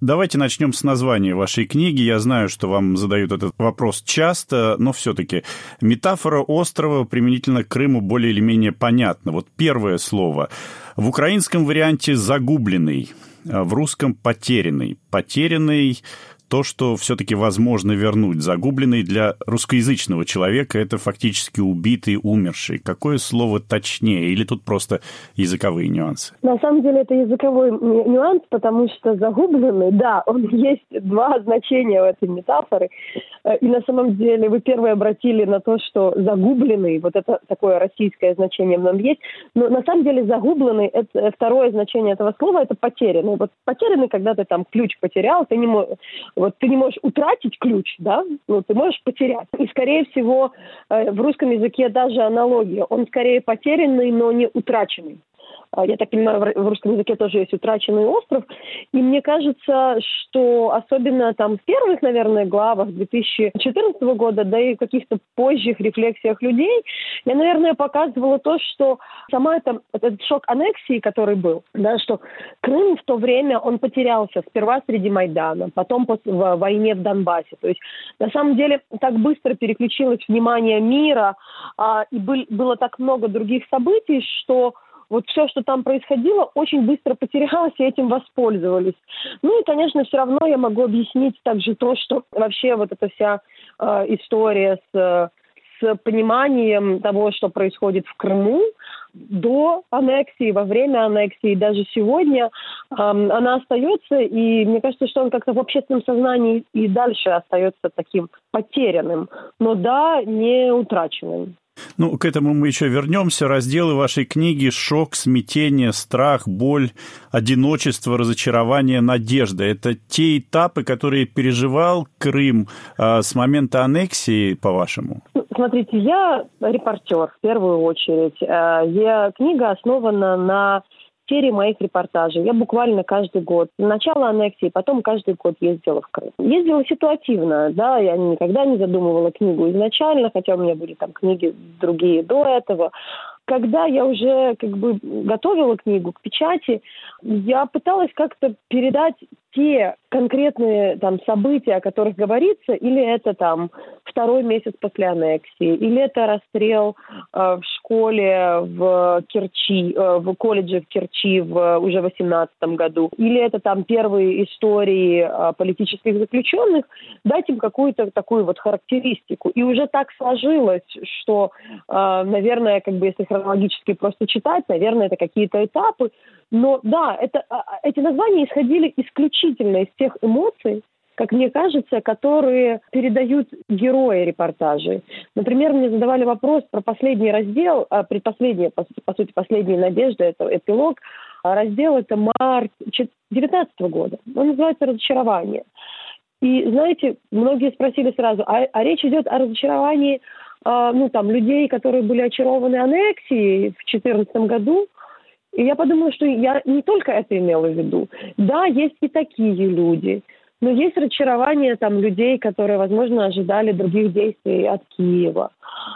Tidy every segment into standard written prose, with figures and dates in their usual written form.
Давайте начнем с названия вашей книги. Я знаю, что вам задают этот вопрос часто, но все-таки метафора острова применительно к Крыму более или менее понятна. Вот первое слово. В украинском варианте «загубленный», в русском «потерянный». «Потерянный» — то, что все-таки возможно вернуть. Загубленный для русскоязычного человека — это фактически убитый, умерший. Какое слово точнее? Или тут просто языковые нюансы? На самом деле это языковой нюанс, потому что загубленный, да, он есть два значения в этой метафоре. И на самом деле вы первые обратили на то, что загубленный, вот это такое российское значение в нем есть. Но на самом деле загубленный, это второе значение этого слова, это потерянный. Вот потерянный, когда ты там ключ потерял, ты не можешь утратить ключ, да, но ты можешь потерять. И, скорее всего, в русском языке даже аналогия. Он скорее потерянный, но не утраченный. Я так понимаю, в русском языке тоже есть утраченный остров. И мне кажется, что особенно там в первых, наверное, главах 2014 года, да и в каких-то позжих рефлексиях людей, я, наверное, показывала то, что этот шок аннексии, который был, да, что Крым в то время, он потерялся сперва среди Майдана, потом в войне в Донбассе. То есть, на самом деле, так быстро переключилось внимание мира, и было так много других событий, что вот все, что там происходило, очень быстро потерялось, и этим воспользовались. Ну и, конечно, все равно я могу объяснить также то, что вообще вот эта вся история с пониманием того, что происходит в Крыму, до аннексии, во время аннексии, даже сегодня, она остается, и мне кажется, что он как-то в общественном сознании и дальше остается таким потерянным, но да, не утраченным. Ну, к этому мы еще вернемся. Разделы вашей книги: шок, смятение, страх, боль, одиночество, разочарование, надежда. Это те этапы, которые переживал Крым с момента аннексии, по-вашему? Смотрите, я репортер в первую очередь. Книга основана на серии моих репортажей. Я буквально каждый год, с начала аннексии, потом каждый год ездила в Крым. Ездила ситуативно, да, я никогда не задумывала книгу изначально, хотя у меня были там книги другие до этого. Когда я уже готовила книгу к печати, я пыталась как-то передать те конкретные там события, о которых говорится, или это там второй месяц после аннексии, или это расстрел в школе в Керчи, в колледже в Керчи уже в 2018 году, или это там первые истории политических заключенных, дать им какую-то такую вот характеристику. И уже так сложилось, что, наверное, если хронологически просто читать, наверное, это какие-то этапы. Но да, эти названия исходили исключительно из тех эмоций, как мне кажется, которые передают герои репортажей. Например, мне задавали вопрос про последний раздел, по сути, «Последняя надежда», это эпилог. Раздел — это март 2019 года. Он называется «Разочарование». И, знаете, многие спросили сразу, а речь идет о разочаровании людей, которые были очарованы аннексией в 2014 году. И я подумала, что я не только это имела в виду. Да, есть и такие люди, но есть разочарование людей, которые, возможно, ожидали других действий от Киева.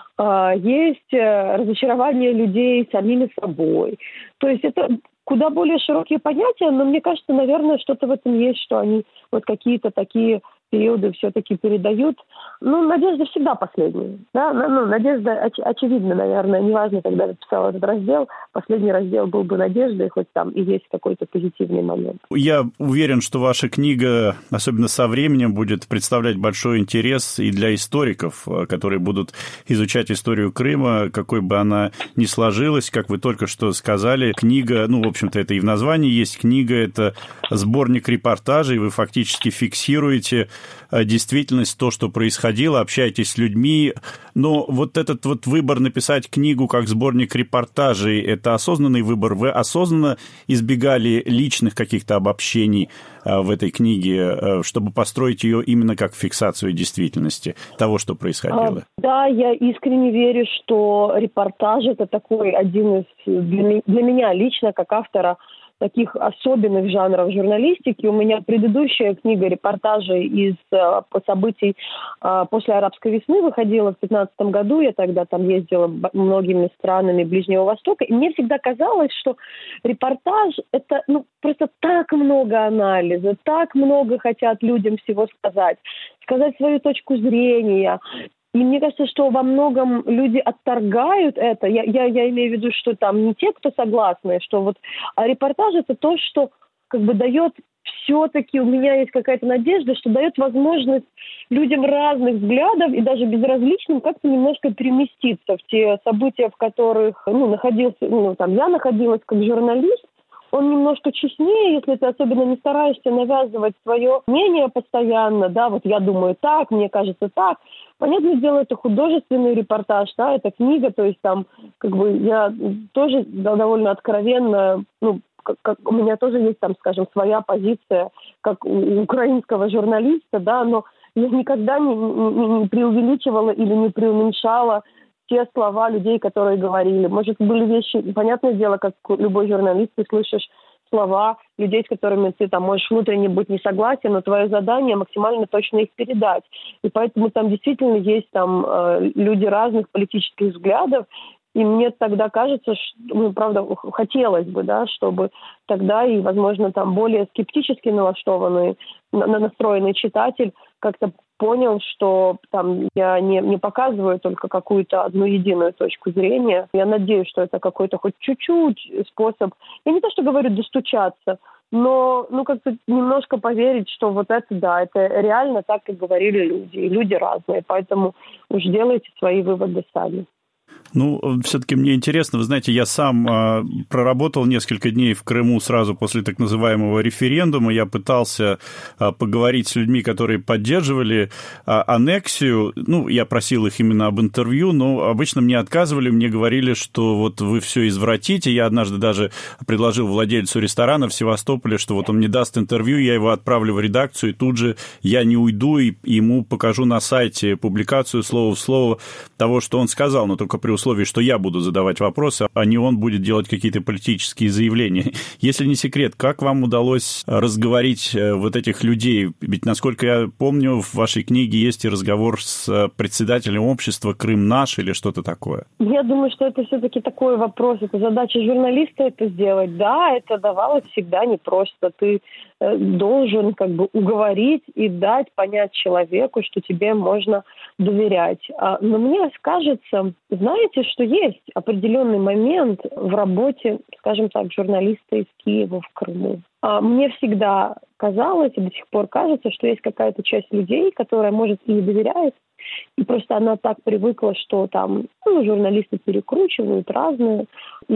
Есть разочарование людей самими собой. То есть это куда более широкие понятия, но мне кажется, наверное, что-то в этом есть, что они вот какие-то такие периоды все-таки передают. Надежда всегда последняя. Да? Надежда, очевидно, наверное, неважно, когда я писала этот раздел, последний раздел был бы надеждой, хоть там и есть какой-то позитивный момент. Я уверен, что ваша книга, особенно со временем, будет представлять большой интерес и для историков, которые будут изучать историю Крыма, какой бы она ни сложилась, как вы только что сказали. Книга, в общем-то, это и в названии есть книга, это сборник репортажей, вы фактически фиксируете действительность, то, что происходило, общаетесь с людьми. Но вот этот вот выбор написать книгу как сборник репортажей, это осознанный выбор? Вы осознанно избегали личных каких-то обобщений в этой книге, чтобы построить ее именно как фиксацию действительности того, что происходило? Да, я искренне верю, что репортаж — это такой один из, для меня лично, как автора, таких особенных жанров журналистики. У меня предыдущая книга репортажей из событий после арабской весны выходила в 2015 году. Я тогда там ездила многими странами Ближнего Востока. И мне всегда казалось, что репортаж – это просто так много анализа, так много хотят людям всего сказать свою точку зрения. И мне кажется, что во многом люди отторгают это. Я имею в виду, что там не те, кто согласны, что а репортаж – это то, что как бы дает все-таки, у меня есть какая-то надежда, что дает возможность людям разных взглядов и даже безразличным как-то немножко переместиться в те события, в которых я находилась как журналист. Он немножко честнее, если ты особенно не стараешься навязывать свое мнение постоянно, да, я думаю так, мне кажется так. Понятное дело, это художественный репортаж, да, это книга, то есть там, я тоже довольно откровенно, у меня тоже есть там, скажем, своя позиция, как у украинского журналиста, да, но я никогда не преувеличивала или не преуменьшала те слова людей, которые говорили. Может, были вещи, понятное дело, как любой журналист, ты слышишь слова людей, с которыми ты там можешь внутренне быть не согласен, но твое задание максимально точно их передать. И поэтому там действительно есть там люди разных политических взглядов, и мне тогда кажется, что, правда, хотелось бы, да, чтобы тогда и, возможно, там более скептически настроенный читатель как-то понял, что там я не показываю только какую-то одну единую точку зрения. Я надеюсь, что это какой-то хоть чуть-чуть способ, я не то что говорю достучаться, но как-то немножко поверить, что это реально так, как говорили люди. И люди разные, поэтому уж делайте свои выводы сами. Все-таки мне интересно, вы знаете, я сам проработал несколько дней в Крыму сразу после так называемого референдума. Я пытался поговорить с людьми, которые поддерживали аннексию. Я просил их именно об интервью, но обычно мне отказывали, мне говорили, что вы все извратите. Я однажды даже предложил владельцу ресторана в Севастополе, что он мне даст интервью, я его отправлю в редакцию, и тут же я не уйду и ему покажу на сайте публикацию слово в слово того, что он сказал, но только при условии, что я буду задавать вопросы, а не он будет делать какие-то политические заявления. Если не секрет, как вам удалось разговорить этих людей? Ведь, насколько я помню, в вашей книге есть и разговор с председателем общества «Крым наш» или что-то такое. Я думаю, что это все-таки такой вопрос. Это задача журналиста это сделать. Да, это давалось всегда непросто. Ты должен уговорить и дать понять человеку, что тебе можно доверять. Но мне кажется, знаете, что есть определенный момент в работе, скажем так, журналиста из Киева в Крыму. Мне всегда казалось и до сих пор кажется, что есть какая-то часть людей, которая, может, и не доверяет, и просто она так привыкла, что там журналисты перекручивают разные,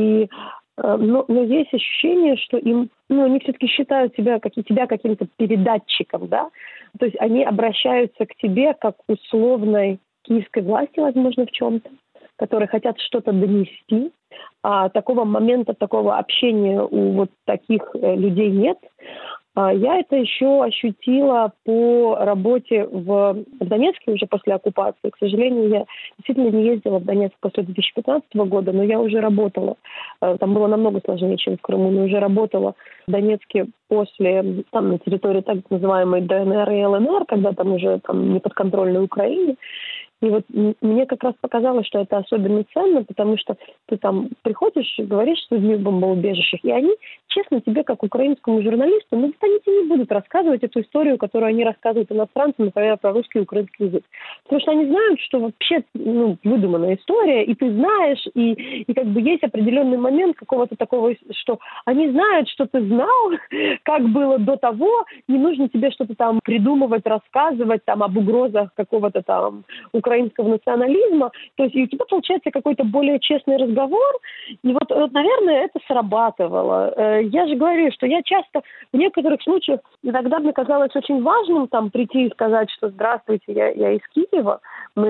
но есть ощущение, что они все-таки считают тебя каким-то передатчиком, да? То есть они обращаются к тебе как к условной киевской власти, возможно, в чем-то, которые хотят что-то донести. А такого момента, такого общения у таких людей нет. Я это еще ощутила по работе в Донецке уже после оккупации. К сожалению, я действительно не ездила в Донецк после 2015 года, но я уже работала. Там было намного сложнее, чем в Крыму, но уже работала в Донецке после, на территории так называемой ДНР и ЛНР, когда там уже неподконтрольной Украине. И мне как раз показалось, что это особенно ценно, потому что ты там приходишь и говоришь с людьми в бомбоубежищах, и они, честно, тебе, как украинскому журналисту, они тебе не будут рассказывать эту историю, которую они рассказывают иностранцам, например, про русский и украинский язык. Потому что они знают, что вообще выдуманная история, и ты знаешь, и есть определенный момент какого-то такого, что они знают, что ты знал, как было до того, не нужно тебе что-то там придумывать, рассказывать там об угрозах какого-то там украинского национализма, то есть и у тебя получается какой-то более честный разговор, и наверное, это срабатывало. Я же говорю, что я часто в некоторых случаях, иногда мне казалось очень важным там прийти и сказать, что здравствуйте, я из Киева,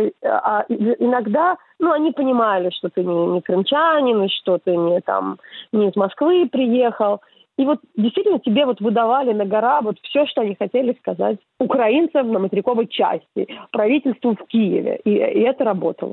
иногда, они понимали, что ты не крымчанин, что ты не из Москвы приехал, И вот действительно тебе вот выдавали на гора вот все, что они хотели сказать украинцам на материковой части, правительству в Киеве. И это работало.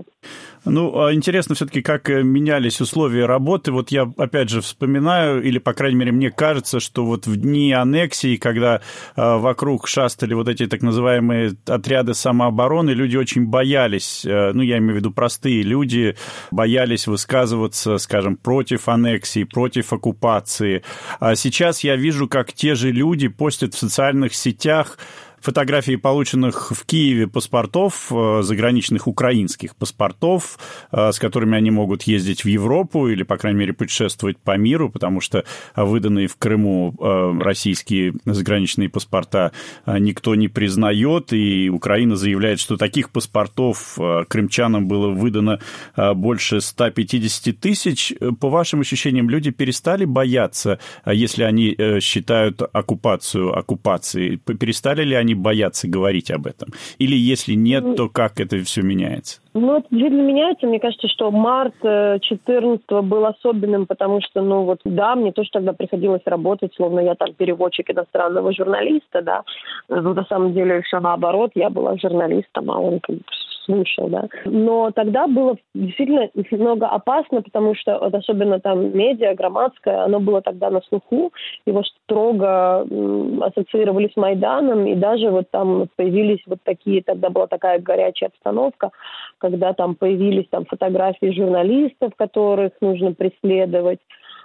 Ну, интересно все-таки, как менялись условия работы. Вот я, опять же, вспоминаю, или, по крайней мере, мне кажется, что вот в дни аннексии, когда вокруг шастали вот эти так называемые отряды самообороны, люди очень боялись, ну, я имею в виду простые люди, боялись высказываться, скажем, против аннексии, против оккупации. А сейчас я вижу, как те же люди постят в социальных сетях фотографии полученных в Киеве паспортов, заграничных украинских паспортов, с которыми они могут ездить в Европу или, по крайней мере, путешествовать по миру, потому что выданные в Крыму российские заграничные паспорта никто не признает, и Украина заявляет, что таких паспортов крымчанам было выдано больше 150 тысяч. По вашим ощущениям, люди перестали бояться, если они считают оккупацию оккупацией? Перестали ли они боятся говорить об этом? Или если нет, то как это все меняется? Ну, это действительно меняется. Мне кажется, что март 2014 был особенным, потому что, ну, вот, да, мне тоже тогда приходилось работать, словно я там переводчик иностранного журналиста, да. Но на самом деле все наоборот, я была журналистом, а он как бы слушал, да. Но тогда было действительно немного опасно, потому что вот особенно там медиа, громадское, оно было тогда на слуху, его строго ассоциировали с Майданом, и даже вот там появились вот такие, тогда была такая горячая обстановка, когда там появились там фотографии журналистов, которых нужно преследовать.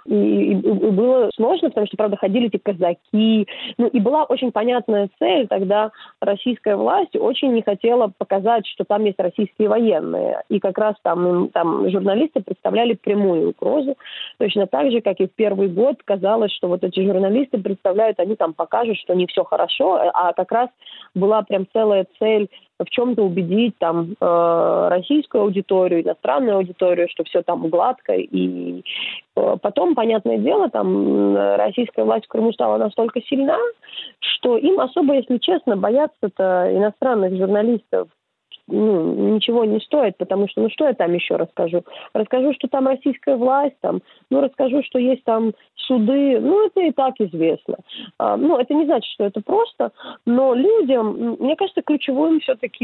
И было сложно, потому что, правда, ходили эти казаки. Ну, и была очень понятная цель. Тогда российская власть очень не хотела показать, что там есть российские военные. И как раз там журналисты представляли прямую угрозу. Точно так же, как и в первый год казалось, что вот эти журналисты представляют, они там покажут, что не все хорошо. А как раз была прям целая цель в чем-то убедить там российскую аудиторию, иностранную аудиторию, что все там гладко. И потом, понятное дело, там российская власть в Крыму стала настолько сильна, что им особо, если честно, бояться-то иностранных журналистов ничего не стоит, потому что, что я там еще расскажу? Расскажу, что там российская власть, расскажу, что есть там суды, это и так известно. Это не значит, что это просто, но людям, мне кажется, ключевой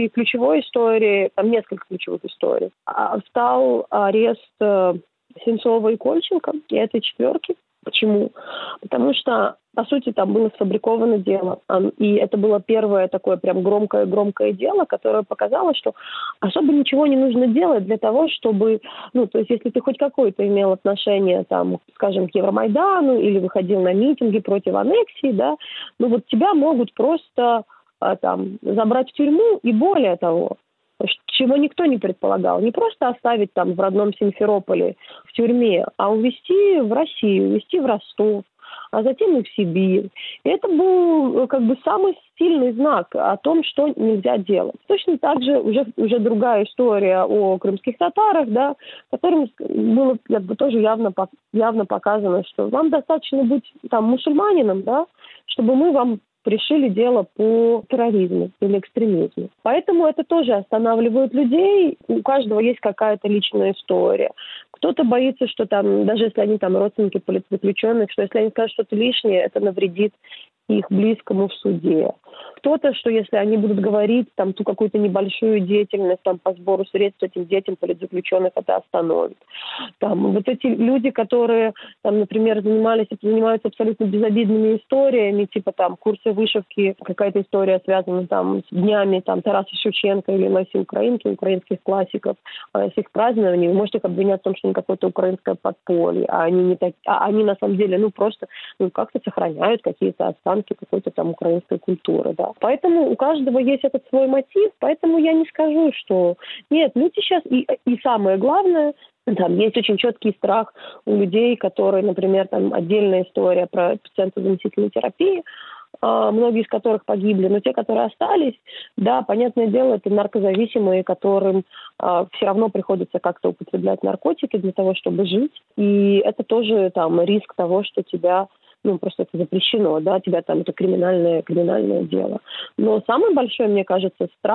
историей, там несколько ключевых историй, стал арест Сенцова и Кольченко, и этой четверки. Почему? Потому что, по сути, там было сфабриковано дело. И это было первое такое прям громкое дело, которое показало, что особо ничего не нужно делать для того, чтобы... то есть если ты хоть какое-то имел отношение, там, скажем, к Евромайдану или выходил на митинги против аннексии, да, тебя могут просто забрать в тюрьму, и более того, чего никто не предполагал. Не просто оставить там в родном Симферополе в тюрьме, а увезти в Россию, увезти в Ростов, а затем и в Сибирь. И это был как бы самый сильный знак о том, что нельзя делать. Точно так же уже другая история о крымских татарах, да, которым было как бы тоже явно показано, что вам достаточно быть там мусульманином, да, чтобы мы вам решили дело по терроризму или экстремизму. Поэтому это тоже останавливает людей. У каждого есть какая-то личная история. Кто-то боится, что там, даже если они там родственники политзаключенных, что если они скажут что-то лишнее, это навредит их близкому в суде. Кто-то, что если они будут говорить там ту какую-то небольшую деятельность там по сбору средств этим детям политзаключенных, это остановит. Там вот эти люди, которые там, например, занимаются абсолютно безобидными историями, типа там курсы вышивки, какая-то история связана там с днями там Тараса Шевченко или Леси Украинки, украинских классиков, с их празднованием, вы можете их обвинять в том, что они какое-то украинское подполье, а они не так, они на самом деле просто как-то сохраняют какие-то останки какой-то там украинской культуры, да. Поэтому у каждого есть этот свой мотив, поэтому я не скажу, что нет, люди сейчас, и самое главное, там есть очень четкий страх у людей, которые, например, там отдельная история про пациентов заместительной терапии, многие из которых погибли, но те, которые остались, да, понятное дело, это наркозависимые, которым все равно приходится как-то употреблять наркотики для того, чтобы жить, и это тоже там риск того, что тебя просто это запрещено, да, тебя там это криминальное дело. Но самый большой, мне кажется, страх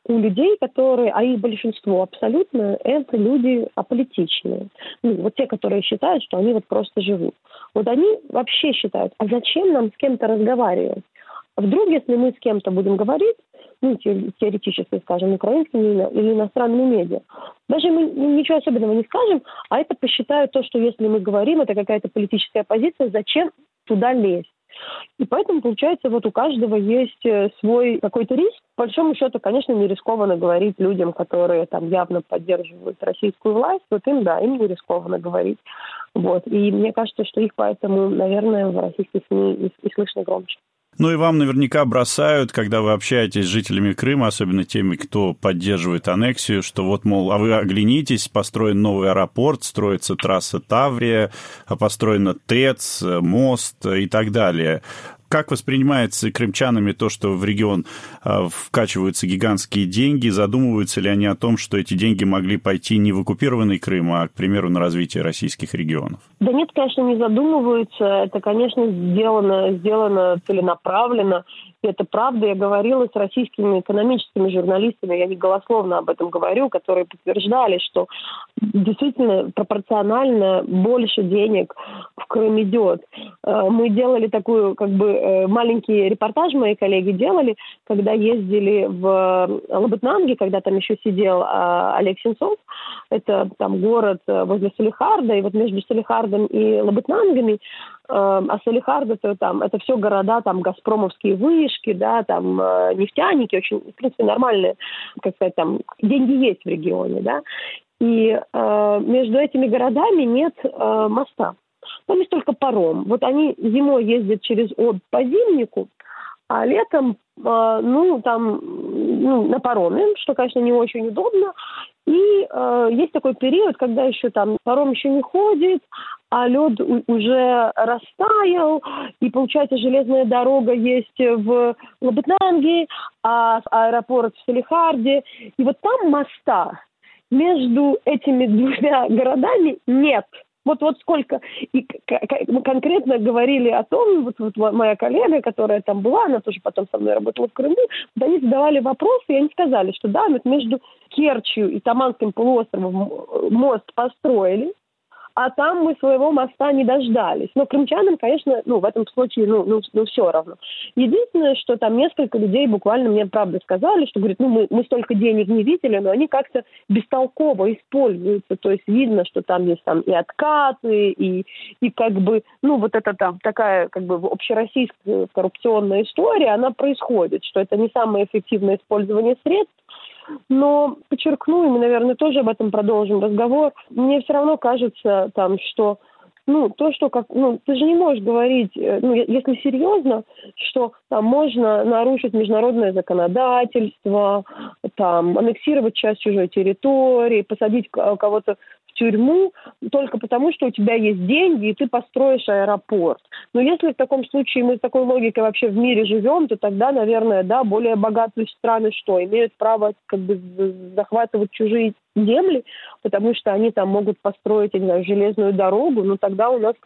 у людей, которые, а их большинство абсолютно, это люди аполитичные. Ну, вот те, которые считают, что они вот просто живут. Вот они вообще считают, а зачем нам с кем-то разговаривать? Вдруг, если мы с кем-то будем говорить, ну, теоретически, скажем, украинскими или иностранными медиа, даже мы ничего особенного не скажем, а это посчитают то, что если мы говорим, это какая-то политическая позиция, зачем туда лезть? И поэтому, получается, вот у каждого есть свой какой-то риск. По большому счету, конечно, не рискованно говорить людям, которые там явно поддерживают российскую власть. Вот им, да, им не рискованно говорить. Вот. И мне кажется, что их поэтому, наверное, в российских СМИ и слышно громче. Ну и вам наверняка бросают, когда вы общаетесь с жителями Крыма, особенно теми, кто поддерживает аннексию, что вот, мол, а вы оглянитесь, построен новый аэропорт, строится трасса Таврия, построена ТЭЦ, мост и так далее. Как воспринимается крымчанами то, что в регион вкачиваются гигантские деньги? Задумываются ли они о том, что эти деньги могли пойти не в оккупированный Крым, а, к примеру, на развитие российских регионов? Да нет, конечно, не задумываются. Это, конечно, сделано целенаправленно. И это правда. Я говорила с российскими экономическими журналистами, я не голословно об этом говорю, которые подтверждали, что действительно пропорционально больше денег в Крым идет. Мы делали такую, маленький репортаж, мои коллеги делали, когда ездили в Лабытнанги, когда там еще сидел Олег Сенцов. Это там город возле Салихарда, и вот между Салихардом и Лабытнангами, а Салихард это все города, там газпромовские вышки, да, там нефтяники, очень, в принципе, нормальные, как сказать, там деньги есть в регионе, да. И между этими городами нет моста. Там есть только паром. Вот они зимой ездят через Обь по Зимнику, а летом, на пароме, что, конечно, не очень удобно. И есть такой период, когда еще там паром еще не ходит, а лед уже растаял, и, получается, железная дорога есть в Лабытнанге, а аэропорт в Салихарде. И вот там моста между этими двумя городами нет. Вот сколько. И мы конкретно говорили о том, вот моя коллега, которая там была, она тоже потом со мной работала в Крыму, вот они задавали вопросы, и они сказали, что да, вот между Керчью и Таманским полуостровом мост построили, а там мы своего моста не дождались. Но крымчанам, конечно, в этом случае, все равно. Единственное, что там несколько людей буквально мне правда сказали, что, говорят, мы столько денег не видели, но они как-то бестолково используются. То есть видно, что там есть и откаты, и вот это там такая, общероссийская коррупционная история, она происходит, что это не самое эффективное использование средств. Но подчеркну, и мы, наверное, тоже об этом продолжим разговор, мне все равно кажется, что ты же не можешь говорить, если серьезно, что там можно нарушить международное законодательство, там аннексировать часть чужой территории, посадить кого-то в тюрьму только потому, что у тебя есть деньги, и ты построишь аэропорт. Но если в таком случае мы с такой логикой вообще в мире живем, то тогда, наверное, да, более богатые страны что? Имеют право захватывать чужие земли, потому что они там могут построить, я не знаю, железную дорогу, но тогда у нас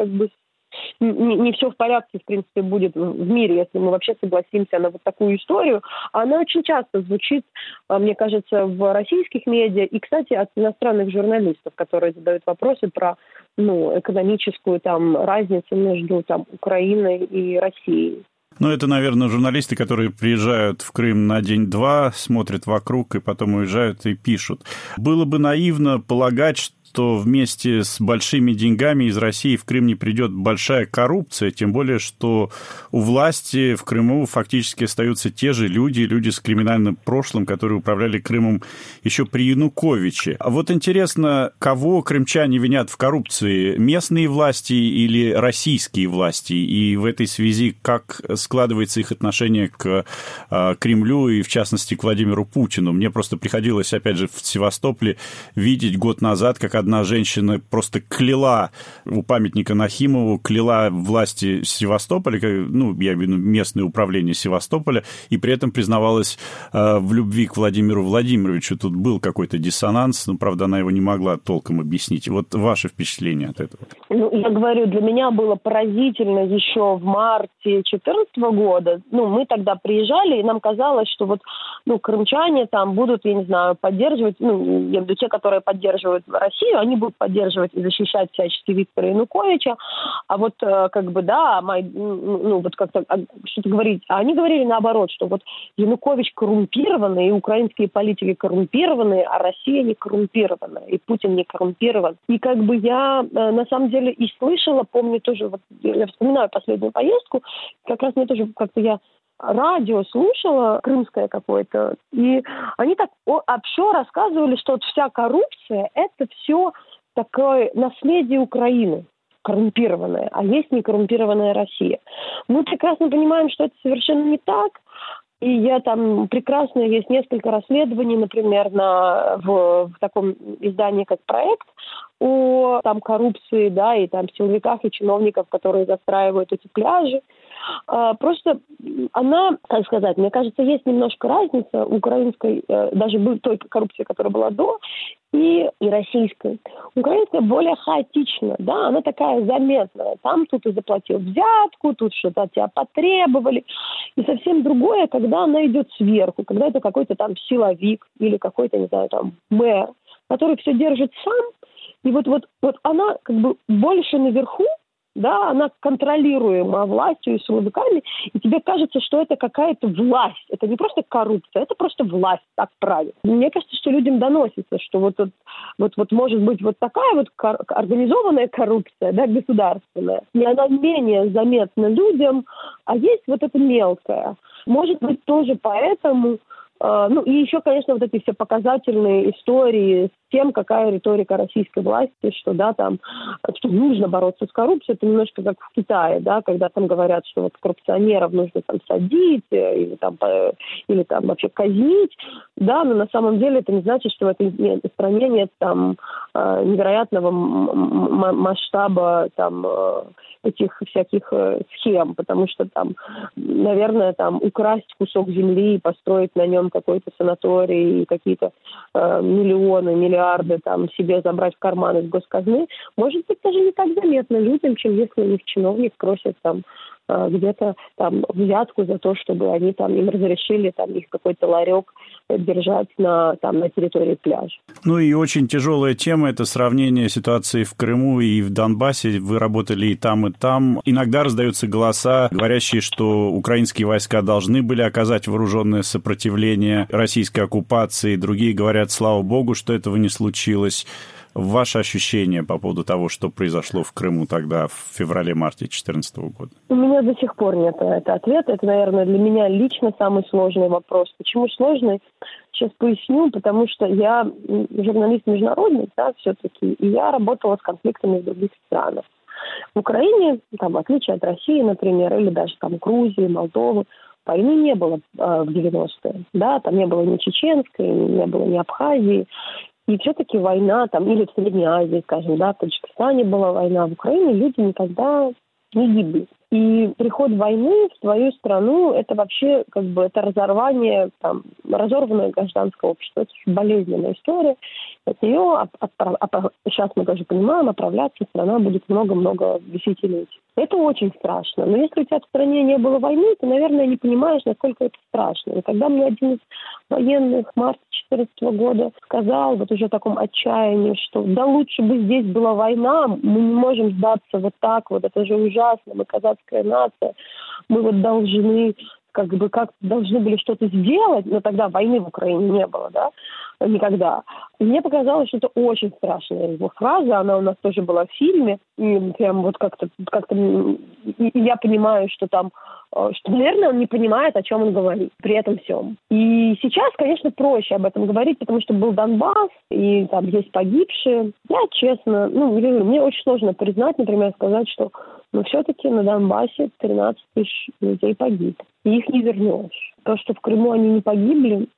не все в порядке, в принципе, будет в мире, если мы вообще согласимся на вот такую историю. Она очень часто звучит, мне кажется, в российских медиа и, кстати, от иностранных журналистов, которые задают вопросы про экономическую разницу между Украиной и Россией. Это, наверное, журналисты, которые приезжают в Крым на день-два, смотрят вокруг и потом уезжают и пишут. Было бы наивно полагать, что вместе с большими деньгами из России в Крым не придет большая коррупция, тем более, что у власти в Крыму фактически остаются те же люди с криминальным прошлым, которые управляли Крымом еще при Януковиче. А вот интересно, кого крымчане винят в коррупции? Местные власти или российские власти? И в этой связи как складывается их отношение к Кремлю и, в частности, к Владимиру Путину? Мне просто приходилось, опять же, в Севастополе видеть год назад, как одна женщина просто кляла у памятника Нахимову, кляла власти Севастополя, я имею в виду местное управление Севастополя, и при этом признавалась в любви к Владимиру Владимировичу. Тут был какой-то диссонанс, но, правда, она его не могла толком объяснить. Вот ваше впечатление от этого? Я говорю, для меня было поразительно еще в марте 2014 года. Мы тогда приезжали, и нам казалось, что крымчане там будут, я не знаю, поддерживать, я имею в виду те, которые поддерживают Россию, они будут поддерживать и защищать всячески Виктора Януковича, а вот что-то говорить. А они говорили наоборот, что вот Янукович коррумпированный, и украинские политики коррумпированные, а Россия не коррумпированная, и Путин не коррумпирован. И я на самом деле и слышала, помню тоже, я вспоминаю последнюю поездку, как раз мне тоже я радио слушала, крымское какое-то, и они так общо рассказывали, что вся коррупция – это все такое наследие Украины, коррумпированная, а есть некоррумпированная Россия. Мы прекрасно понимаем, что это совершенно не так. И прекрасно есть несколько расследований, например, в таком издании, как «Проект», о коррупции, и силовиках и чиновников, которые застраивают эти пляжи. Просто она, мне кажется, есть немножко разница украинской, даже той коррупции, которая была до, и российской. Украинская более хаотична, она такая заметная. Там тут и заплатил взятку, тут что-то от тебя потребовали. И совсем другое, когда она идет сверху, когда это какой-то силовик или какой-то, не знаю, мэр, который все держит сам. И вот она больше наверху, она контролируема властью и силовиками, и тебе кажется, что это какая-то власть. Это не просто коррупция, это просто власть так правит. Мне кажется, что людям доносится, что вот может быть вот такая организованная коррупция, государственная, и она менее заметна людям, а есть вот эта мелкая. Может быть, тоже поэтому... и еще, конечно, вот эти все показательные истории с тем, какая риторика российской власти, что, что нужно бороться с коррупцией, это немножко как в Китае, когда там говорят, что коррупционеров нужно садить или вообще казнить, но на самом деле это не значит, что в этой стране нет невероятного масштаба этих всяких схем, потому что наверное, украсть кусок земли и построить на нем какой-то санаторий и какие-то миллиарды себе забрать в карман из госказны, может быть, даже не так заметно людям, чем если у них чиновник просит где-то взятку за то, чтобы они им разрешили их какой-то ларек держать на территории пляжа. И очень тяжелая тема – это сравнение ситуации в Крыму и в Донбассе. Вы работали и там, и там. Иногда раздаются голоса, говорящие, что украинские войска должны были оказать вооруженное сопротивление российской оккупации. Другие говорят, слава богу, что этого не случилось. Ваши ощущения по поводу того, что произошло в Крыму тогда, в феврале-марте 2014 года? У меня до сих пор нет на это ответа. Это, наверное, для меня лично самый сложный вопрос. Почему сложный? Сейчас поясню, потому что я журналист международный, все-таки, и я работала с конфликтами в других странах. В Украине, в отличие от России, например, или даже Грузии, Молдовы, войны не было в 90-е. Там не было ни чеченской, не было ни Абхазии. И все-таки война, или в Средней Азии, скажем, в Таджикистане была война, в Украине люди никогда не гибли. И приход войны в свою страну – это вообще это разорвание, разорванное гражданское общество. Это очень болезненная история. От нее, сейчас мы даже понимаем, оправляться страна будет много-много десятилетий. Это очень страшно. Но если у тебя в стране не было войны, ты, наверное, не понимаешь, насколько это страшно. И когда мне один из военных в марте 2014 года сказал, уже в таком отчаянии, что лучше бы здесь была война, мы не можем сдаться вот так, это же ужасно, мы казацкая нация, мы должны как должны были что-то сделать, но тогда войны в Украине не было, никогда. И мне показалось, что это очень страшная его фраза, она у нас тоже была в фильме, и прям как-то и я понимаю, что что, наверное, он не понимает, о чем он говорит при этом всем. И сейчас, конечно, проще об этом говорить, потому что был Донбасс, и есть погибшие. Я, честно, мне очень сложно признать, например, сказать, что все-таки на Донбассе 13 тысяч людей погиб. И их не вернешь. То, что в Крыму они не погибли,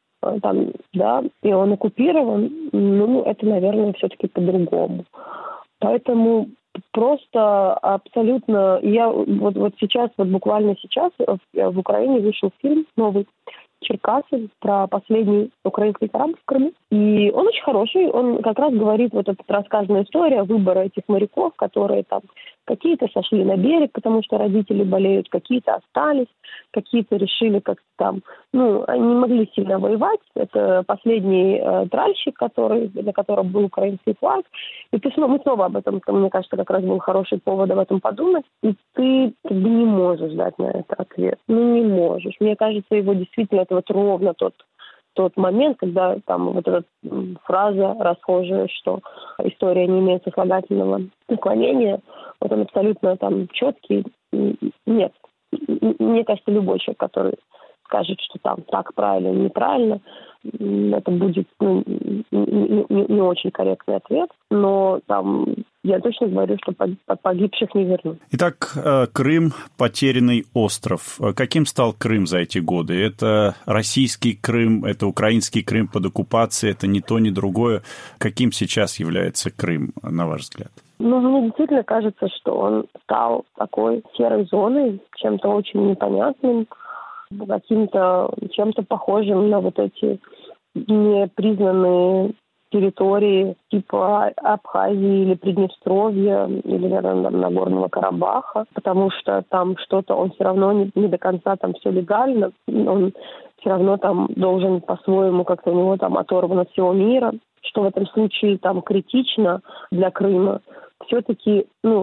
и он оккупирован, это, наверное, все-таки по-другому. Поэтому просто абсолютно... Я сейчас, буквально сейчас в Украине вышел фильм новый «Черкасы» про последний украинский корабль в Крыму. И он очень хороший, он как раз говорит, эта рассказанная история выбора этих моряков, которые Какие-то сошли на берег, потому что родители болеют, какие-то остались, какие-то решили как-то там, они не могли сильно воевать. Это последний тральщик, на котором был украинский флаг. И мы снова об этом, мне кажется, как раз был хороший повод об этом подумать. И ты как бы не можешь дать на это ответ. Не можешь. Мне кажется, его действительно, это вот ровно тот момент, когда там вот эта фраза расхожая, что история не имеет сослагательного наклонения, вот он абсолютно там четкий. Нет. Мне кажется, любой человек, который скажет, что там так правильно, неправильно, это будет не очень корректный ответ, но там я точно говорю, что погибших не вернут. Итак, Крым – потерянный остров. Каким стал Крым за эти годы? Это российский Крым, это украинский Крым под оккупацией, это ни то, ни другое. Каким сейчас является Крым, на ваш взгляд? Мне действительно кажется, что он стал такой серой зоной, чем-то очень непонятным, каким-то чем-то похожим на вот эти непризнанные территории типа Абхазии или Приднестровья или, наверное, Нагорного Карабаха, потому что там что-то, он все равно не до конца там все легально, он все равно там должен по-своему, как-то у него там оторван от всего мира, что в этом случае там критично для Крыма. Все-таки,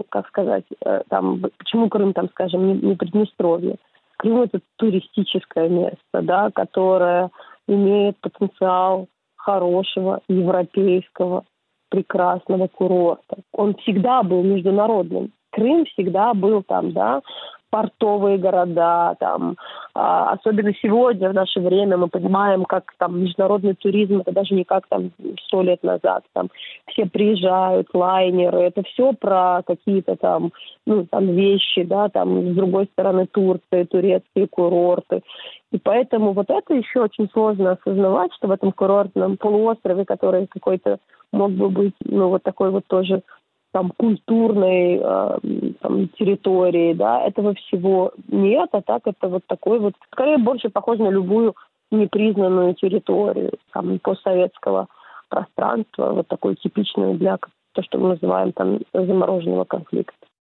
почему Крым там, скажем, не Приднестровье? Крым – это туристическое место, да, которое имеет потенциал хорошего, европейского, прекрасного курорта. Он всегда был международным. Крым всегда был там, да, портовые города, там, особенно сегодня, в наше время, мы понимаем, как там международный туризм, это даже не как там 100 лет назад, там все приезжают, лайнеры, это все про какие-то там, вещи, да, там, с другой стороны Турции, турецкие курорты. И поэтому вот это еще очень сложно осознавать, что в этом курортном полуострове, который какой-то мог бы быть, такой вот тоже там культурной территории, да, этого всего нет, а так это вот такой вот, скорее больше похоже на любую непризнанную территорию там постсоветского пространства, вот такую типичную для то, что мы называем там замороженного конфликта.